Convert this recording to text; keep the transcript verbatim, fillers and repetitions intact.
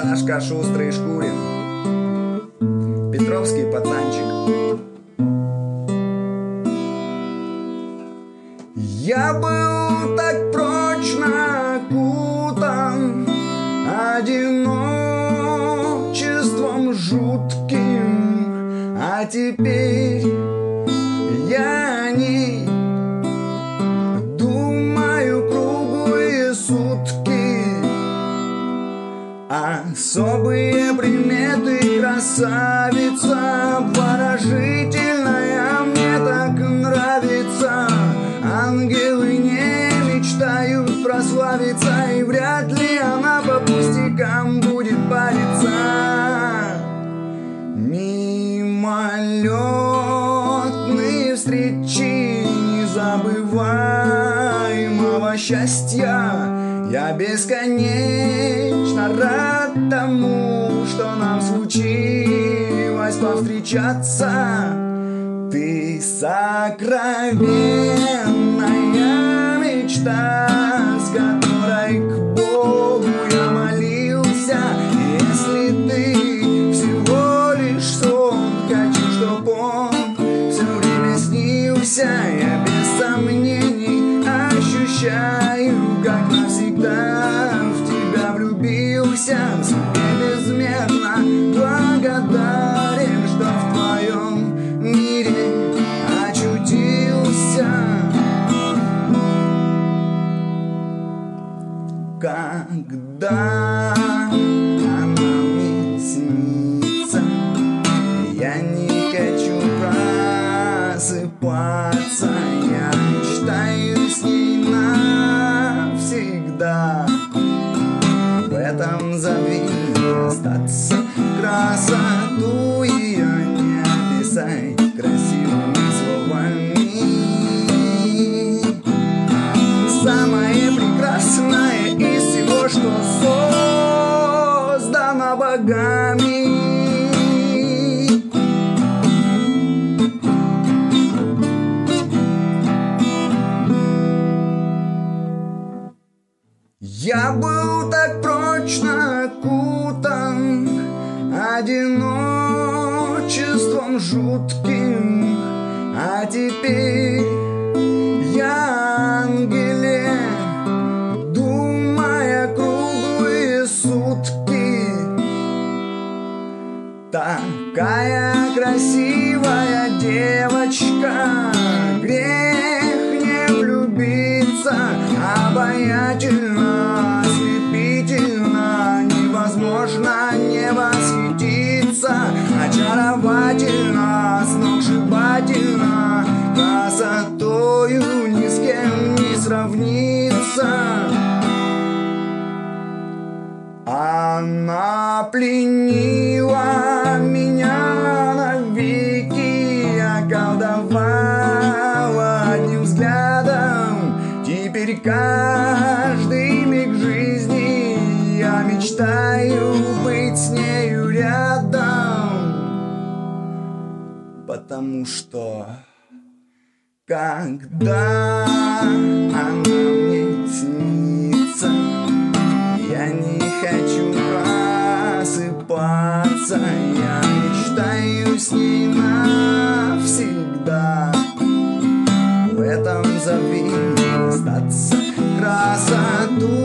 Сашка Шустрый Шкурин, Петровский пацанчик. Я был так прочно окутан одиночеством жутким, а теперь я не думаю круглые сутки. Особые приметы, красавица, поражительная, мне так нравится. Ангелы не мечтают прославиться, и вряд ли она по пустякам будет париться. Мимолетные встречи незабываемого счастья. Я бесконечно рад тому, что нам случилось повстречаться. Ты сокровенная мечта, с которой к Богу я молился. Если ты всего лишь сон, хочу, чтоб он все время снился. Я без сомнений ощущаю, как навсегда в тебя влюбился. Себе безмерно благодарен, что в твоем мире очутился. Когда она мне снится, я не хочу просыпаться. Я мечтаю с ней навсегда. В этом забвении остаться. Красоту ее не описать красивыми словами. Самое прекрасное из всего, что создано богами. Я был так прочно окутан одиночеством жутким, а теперь я ангеле, думая круглые сутки. Такая красивая девочка, грех не влюбиться. Обаятельно, ослепительно, невозможно не восхититься. Очаровательно, сногсшибательно, красотою ни с кем не сравнится. Она пленила меня навеки, околдовала одним взглядом. Теперь каждый миг жизни я мечтаю быть с нею рядом. Потому что когда она мне снится, я не хочу просыпаться. Я мечтаю с ней навсегда. В этом забвении остаться. Красоту